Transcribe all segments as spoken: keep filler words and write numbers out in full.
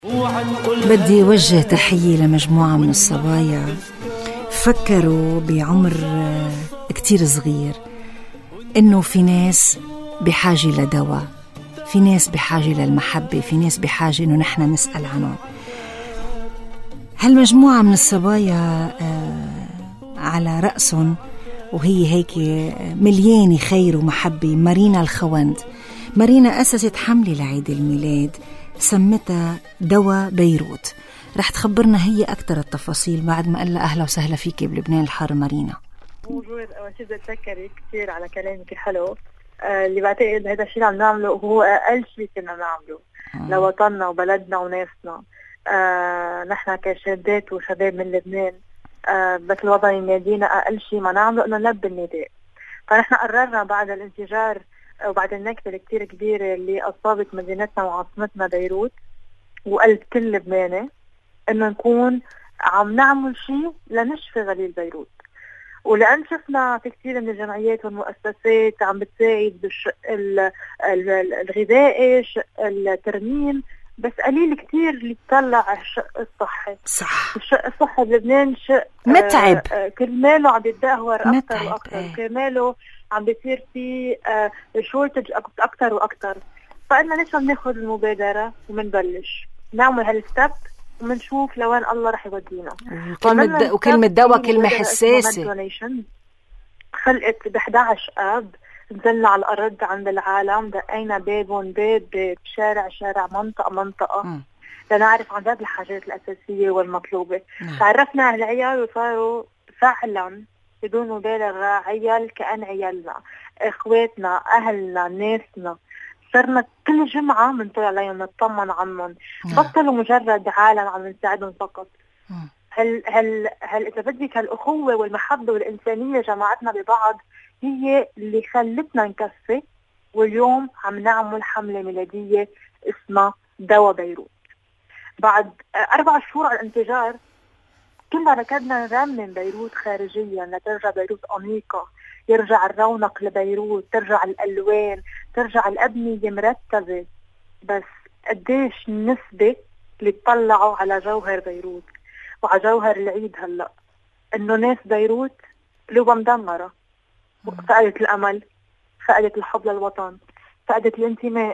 بدي وجه تحية لمجموعة من الصبايا فكروا بعمر كتير صغير إنه في ناس بحاجة لدواء، في ناس بحاجة للمحبة، في ناس بحاجة إنه نحن نسأل عنهم. هالمجموعة من الصبايا على رأسهم وهي هيك مليانة خير ومحبة مارينا الخوند. مارينا أسست حملة لعيد الميلاد سمتها دواء بيروت. رح تخبرنا هي أكتر التفاصيل بعد ما قال أهلا وسهلا فيك بلبنان الحار مارينا. موجود أول شيء بدي أتذكرك كثير على كلامك الحلو. آه اللي بعتقد هذا الشيء عم نعمله وهو أقل شيء كنا نعمله آه. لوطننا وبلدنا وناسنا. آه نحن كشابات وشباب من لبنان آه بس الوطن ينادينا أقل شيء ما نعمله إنه نلبي النداء. فنحن قررنا بعد الانفجار وبعد النكبة الكتير كبيرة اللي أصابت مدينتنا وعاصمتنا بيروت وقلب كل لبناني إنه نكون عم نعمل شيء لنشفي غليل بيروت. ولأن شفنا في كثير من الجمعيات والمؤسسات عم بتساعد بالشق الغذائي، شق الترميم، بس قليل كثير اللي تطلع الشق الصحي. صح. الشق الصحي بلبنان شق متعب. آه كرماله عم يتدهور أكثر وأكثر، ايه. كرماله عم بيصير في آه شورتج أكثر وأكثر. فإننا ليش ما بناخذ المبادرة ومنبلش نعمل هالستب ومنشوف لوين الله رح يودينا. وكلمة وكلمة دواء كلمة حساسة. خلقت ب إحدى عشر آب، نزلنا على الأرض عند العالم، دقينا بابهم باب باب، شارع شارع، منطقة منطقة م. لنعرف عن جد الحاجات الأساسية والمطلوبة. م. تعرفنا على العيال وصاروا فعلا بدون مبالغة عيال كأن عيالنا، إخواتنا، أهلنا، ناسنا. صرنا كل جمعة منطلع عليهم نطمن عنهم. بطلوا مجرد عالم عم نساعدهم فقط. هل هل هل إذا بدك هالأخوة والمحبة والإنسانية جماعتنا ببعض هي اللي خلتنا نكفي. واليوم عم نعمل حملة ميلادية اسمها دواء بيروت. بعد أربع شهور على الانفجار كنا ركضنا نرمم بيروت خارجيا لترجع بيروت أنيقة، يرجع الرونق لبيروت، ترجع الألوان، ترجع الأبنية مرتبة. بس قديش النسبة اللي تطلعوا على جوهر بيروت وعلى جوهر العيد هلأ إنه ناس بيروت قلوبها مدمرة، فقدت الأمل، فقدت الحب للوطن، فقدت الانتماء،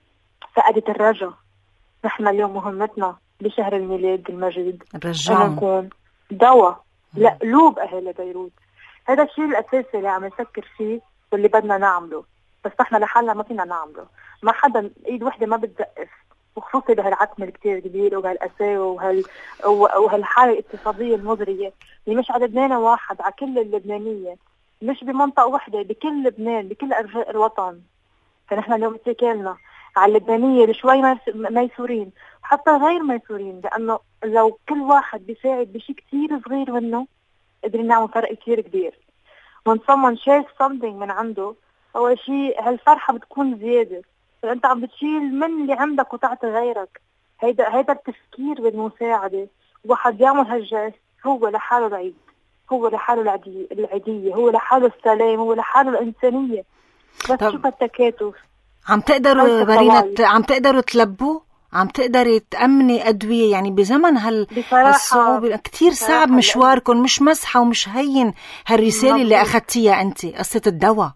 فقدت الرجاء. نحن اليوم مهمتنا بشهر الميلاد المجيد إنه نكون دواء لقلوب أهل بيروت. هذا الشيء الأساسي اللي عم نفكر فيه واللي بدنا نعمله، بس نحن لحالنا ما فينا نعمله. ما حدا ايد وحده ما بتزقف، وخصوصي بهالعتمة الكتير كبيرة وبهالقساوة وهال وهالحالة الاقتصادية المزرية اللي مش على لبنان واحد، على كل اللبنانية، مش بمنطقة واحدة، بكل لبنان، بكل أرجاء الوطن. فنحن اليوم اتكلنا على اللبنانية اللي شوي ميسورين وحتى غير ميسورين، لأنه لو كل واحد بيساعد بشيء كتير صغير منه قدرنا نعمل فرق كتير كبير. when someone shares something من عنده، أول شيء هالفرحة بتكون زيادة، فأنت عم بتشيل من اللي عندك وتعطي غيرك. هيدا هيدا التفكير بالمساعدة. واحد يعمل هالجست هو لحاله العيد، هو لحاله العدي العادية، هو لحاله السلام، هو لحاله الإنسانية. بس شوف التكاتف. عم تقدروا مارينا عم تقدروا تلبوا، عم تقدري تأمني أدوية يعني بزمن هال هالصعوبة كتير صعب مشواركم، مش مسحة ومش هين هالرسالة اللي أخذتيها أنت، قصة الدواء.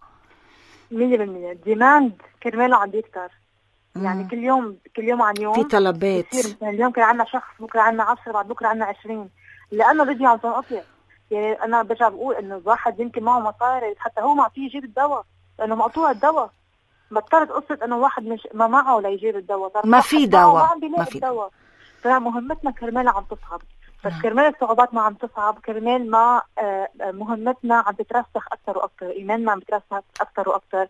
مية بالمية ديماند كرماله عم بيكتر. يعني كل يوم كل يوم عن يوم في طلبات. اليوم كان عنا شخص، بكرة عنا عشرة، بعد بكرة عنا عشرين، لأنه بدي عم تنقطع. يعني أنا برجع بقول إنه الواحد يمكن معه مصاري حتى هو ما فيه يجيب الدواء لأنه مقطوع الدواء. بطلت قصة إنه واحد مش ما معه ليجيب الدواء، ما في دواء، ما في دواء. فمهمتنا كرمالها عم تصعب، بس كرمال الصعوبات ما عم تصعب، كرمال ما مهمتنا عم تترسخ أكثر وأكثر، إيماننا عم تترسخ أكثر وأكثر،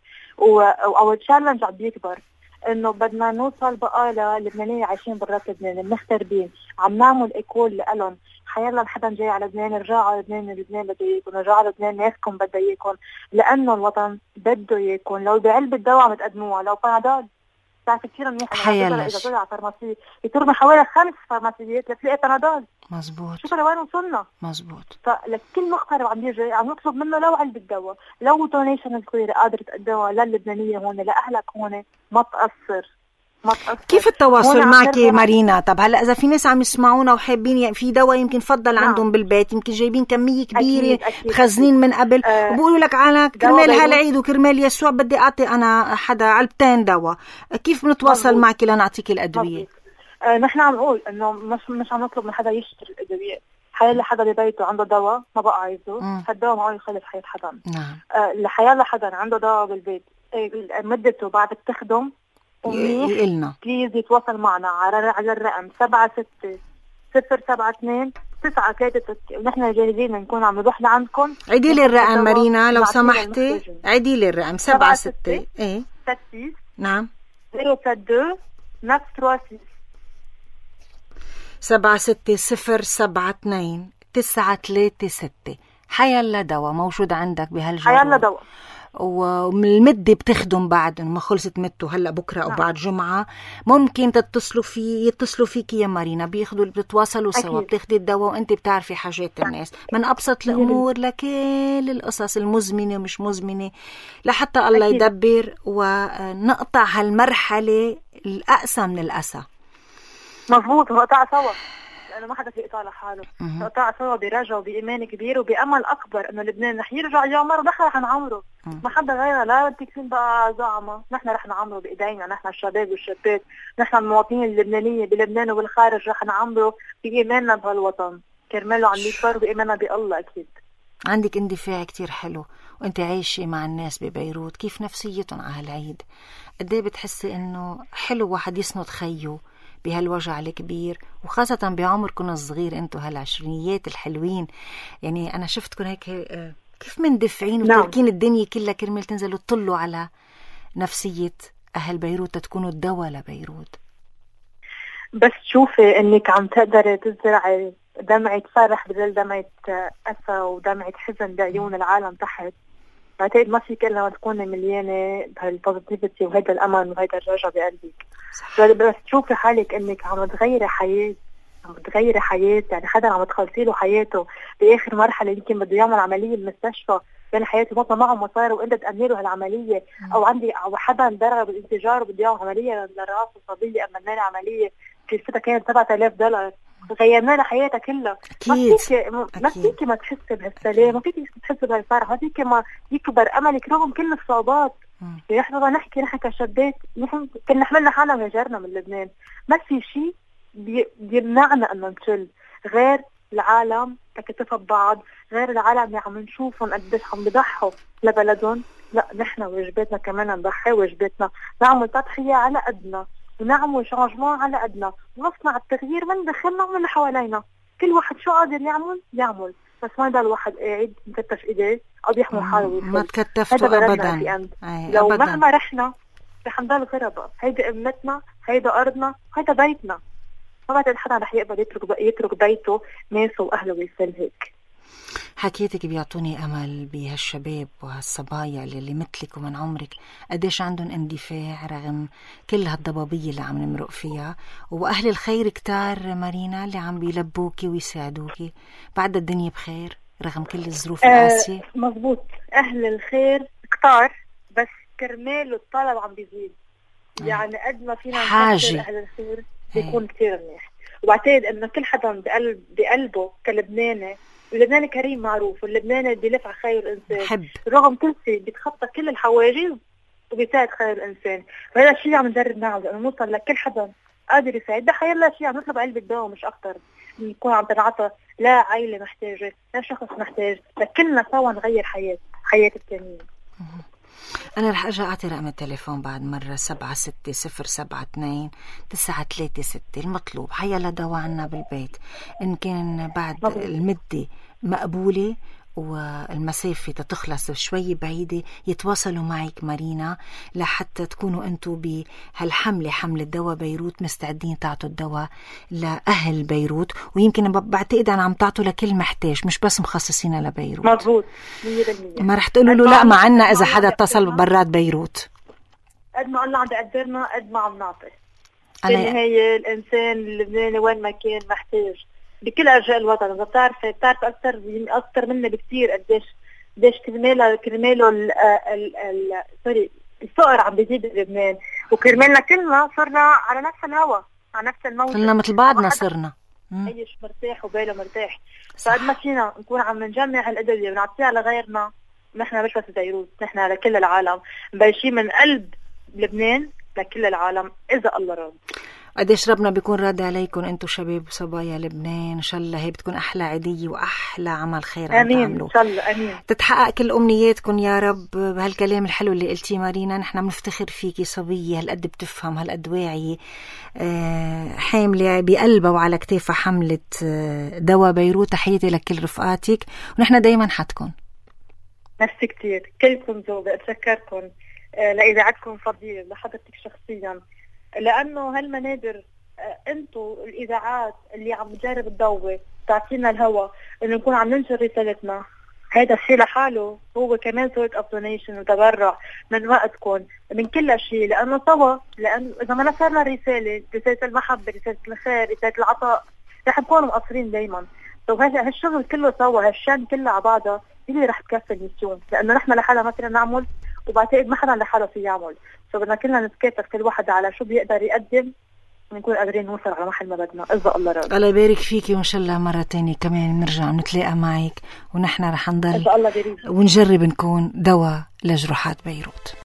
أو التشالنج عم بيكبر. إنه بدنا نوصل بقى للبنانية عايشين برات لبنان المغتربين، عم نعمل إيكول لألون. حيالله حدا جاي على لبنان، رجع على لبنان، لبنان بده يكون، رجع على لبنان، ناسكم بده يكون، لأنه الوطن بده يكون. لو بعلبة دواء عم تقدموها، لو بانادول بتعرف كثير منيح. أنا إذا طلع فارماسي يترمي حوالي خمس فارماسيات لتلاقي بانادول. مزبوط. شوفوا لوين وصلنا. مزبوط. فلكل مغترب عم يجي عم نطلب منه لو علبة دواء، لو دونيشن صغيرة قادرة تقدمها للبنانية هون، لأهلك هون، ما تقصر. ما تقصر. كيف التواصل معك مارينا؟ طب هلا اذا في ناس عم يسمعونا وحابين في دواء يمكن فضل نعم. عندهم بالبيت، يمكن جايبين كميه كبيره مخزنين من قبل آه وبقولوا لك على كرمال هالعيد وكرمال يسوع بدي اعطي انا حدا علبتين دواء، كيف بنتواصل مضبوط. معك لنعطيك الادويه؟ آه نحن عم نقول انه مش مش عم نطلب من حدا يشتري الادويه، حيالله حدا ببيته عنده دواء ما بقى عايزه، هالدواء معه يخلف حياه حدا. نعم. آه لحيالله حدا عنده دواء بالبيت مدته بعد بتخدم يقلنا بليز يتواصل معنا على الرقم سبعة ستة صفر سبعة اثنين تسعة ثلاثة ستة، ونحن جاهزين نكون عم نروح لعندكم. عيدي لي الرقم مارينا لو سمحتي، عيدي لي الرقم سبعة ستة ايه ستة نعم صفر سبعة اثنين تسعة ثلاثة ستة سبعة ستة صفر سبعة اثنين تسعة ثلاثة ستة. حيالله دواء موجود عندك بهالجرة، حيالله دواء ومن المدة بتخدم بعد ما خلصت مدته هلا بكره او بعد جمعه، ممكن تتصلوا في يتصلوا فيك يا مارينا، بياخذوا بتتواصلوا سوا، بتاخدي الدواء وانت بتعرفي حاجات الناس من ابسط الامور لكل القصص المزمنه ومش مزمنه، لحتى الله أكيد. يدبر ونقطع هالمرحله الاقسى من الاسى. مظبوط، نقطع سوا لأنه ما حدا في قطع لحاله، نقطع سوا برجا وبإيمان كبير وبأمل أكبر إنه لبنان رح يرجع يعمر ونحن رح نعمره، ما حدا غيرنا، لا التكفين بقى زعمة، نحن رح نعمره بإيدينا، نحن الشباب والشابات، نحن المواطنين اللبنانية بلبنان وبالخارج رح نعمره بإيماننا بهالوطن، كرماله عم يكبر بإيماننا بالله. أكيد عندك اندفاع كتير حلو وانت عايشة مع الناس ببيروت، كيف نفسيتهم على هالعيد؟ قديه بتحسي إنه حلو واحد يسند خيه بهالوجع الكبير، وخاصة بعمركم الصغير انتو هالعشرينيات الحلوين، يعني انا شفتكم هيك كيف مندفعين وتركين نعم. الدنيا كلها كرمال تنزلوا تطلوا على نفسية اهل بيروت تكونوا الدواء لبيروت. بس تشوفي انك عم تقدري تزرعي دمعة فرح بدل دمعة أسى ودمعة حزن بعيون العالم تحت، بعتقد ما فيك إلا ما تكوني مليانة بهالبوزيتيفيتي وهيدا الأمل وهيدا الرجا بقلبك. بس تشوفي حالك إنك عم تغيري حياة، عم تغيري حياة، يعني حدا عم تخلصي له حياته بآخر مرحلة يمكن بده يعمل عملية بالمستشفى، بين حياته موت معه مصاري وأنت تأمني له هالعملية، أو عندي أو حدا درب بالانفجار وبده يعمل عملية للرأس وصبية أمنا له عملية كلفتها كانت سبعة آلاف دولار، غيرنا لها حياتها كلها. ما فيك ما فيك ما تحسي بهالسلام، ما فيك تحسي بهالفرح، ما فيك ما يكبر املك رغم كل الصعوبات. نحن نحكي نحن كشابات، نحن كنا حملنا حالنا وهجرنا من لبنان، ما في شيء بيمنعنا انه نشل غير العالم تكتفى ببعض، غير العالم اللي عم نشوفهم قديش عم بيضحوا لبلدهم. لا نحن واجباتنا كمان نضحي، واجباتنا نعمل تضحية على قدنا ونعمل شانجمان على قدنا ونصنع التغيير من داخلنا ومن حوالينا. كل واحد شو قادر يعمل يعمل، بس ما يضل الواحد قاعد مكتف ايديه او بيحمل حاله ويفل. ما تكتفتوا ابدا. لو أبداً. مهما رحنا رح نضل غرباء، هيدا امتنا، هيدا ارضنا، هيدا بيتنا. ما بعتقد حدا رح يقبل يترك يترك بيته ناسه واهله ويفل هيك. حكيتك بيعطوني أمل بهالشباب وهالصبايا اللي مثلك ومن عمرك قديش عندهم اندفاع رغم كل هالضبابية اللي عم نمرق فيها، وأهل الخير كتار مارينا اللي عم بيلبوكي ويساعدوكي بعد الدنيا بخير رغم كل الظروف القاسية. آه مزبوط، أهل الخير كتار بس كرمال الطلب عم بيزيد، يعني قد ما فينا نحاجة أهل الخير بيكون كتير منيح. وبعتقد إنه كل حدا بقلب بقلبه كلبناني، اللبناني كريم معروف، واللبناني بيلف على خير الإنسان حب. رغم كل شيء بيتخطى كل الحواجز وبيساعد خير الإنسان، وهذا الشيء عم نجرب نعمله، إنه نوصل لكل حدا قادر يساعد. ده حيلا شيء عم نطلب قلب الدواء مش أكتر، نكون عم تنعطى لا عائلة محتاجة لا شخص محتاج، لكلنا سوا نغير حياة حياة التانيين. أنا رح أرجع أعطي رقم التليفون بعد مرة سبعة ستة صفر سبعة اثنين تسعة ثلاثة ستة. المطلوب حيلا دواء عنا بالبيت، إن كان بعد مبروك. المدة مقبولة والمسافة تتخلص شوي بعيدة يتواصلوا معك مارينا لحتى تكونوا أنتوا بهالحملة حملة دواء بيروت مستعدين تعطوا الدواء لأهل بيروت، ويمكن بعتقد أنا عم تعطوا لكل محتاج مش بس مخصصين لبيروت. مظبوط. ما رح تقولوا له لا ما عنا إذا حدا اتصل برات بيروت. قد ما الله عم بيقدرنا قد ما عم نعطي. بالنهاية الإنسان اللبناني وين ما كان محتاج بكل أرجاء الوطن. إذا بتعرفي بتعرف أكثر أكثر منا بكثير قديش قديش كرماله كرماله ال ال ال سوري الفقر عم بيزيد بلبنان، وكرمالنا كلنا صرنا على نفس الهوا، على نفس الموت، كلنا مثل بعضنا صرنا عايش مرتاح وباله مرتاح. فقد ما فينا نكون عم نجمع هالقدر ونعطيها لغيرنا، نحن مش بس بيروت، نحن لكل العالم، مبلشين من قلب لبنان لكل العالم إذا الله راد. قديش ربنا بيكون راضي عليكم انتو شباب وصبايا لبنان. ان شاء الله هي بتكون احلى عيدية واحلى عمل خير عم امين تعملوه. ان شاء الله امين. تتحقق كل امنياتكم يا رب. بهالكلام الحلو اللي قلتيه مارينا، نحن بنفتخر فيكي، صبية هالقد بتفهم، هالقد واعية، أه حاملة بقلبها وعلى كتافها حملة دواء بيروت. تحياتي لكل رفقاتك ونحن دايما حدكم. نفسي كتير، كلكم ذوق. اتشكركم أه لإذاعتكم فضيلة، لحضرتك شخصيا، لأنه هالمنابر انتو الإذاعات اللي عم نجرب الضوء تعطينا الهوى انه نكون عم ننشر رسالتنا. هذا الشيء لحاله هو كمان sort of donation وتبرع من وقتكم من كل شيء، لأنه سوا، لأنه إذا ما نشرنا رسالة، رسالة المحبة، رسالة الخير، رسالة العطاء، رح نكون مقصرين دايما. هالشغل كله سوا، هالشان كله على بعضها اللي رح تكفي الميسيون، لأنه نحن لحالنا ما فينا نعمل، وبعتقد ما حدا لحاله في يعمل. فبدنا كلنا نتكاتف كل واحد على شو بيقدر يقدم، ونكون قادرين نوصل على محل ما بدنا إذا الله راد. الله يبارك فيكي، وإن شاء الله مرة تانية كمان نرجع نتلاقى معك، ونحن رح نضل إن شاء الله بريد ونجرب نكون دواء لجروحات بيروت.